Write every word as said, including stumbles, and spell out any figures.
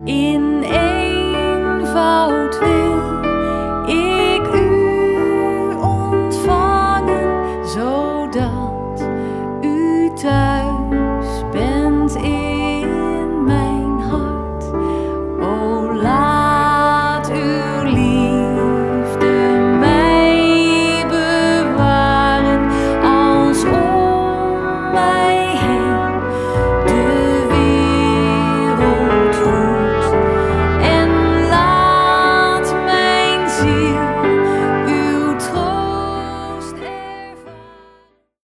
In eenvoud wil ik u ontvangen, zodat u thuis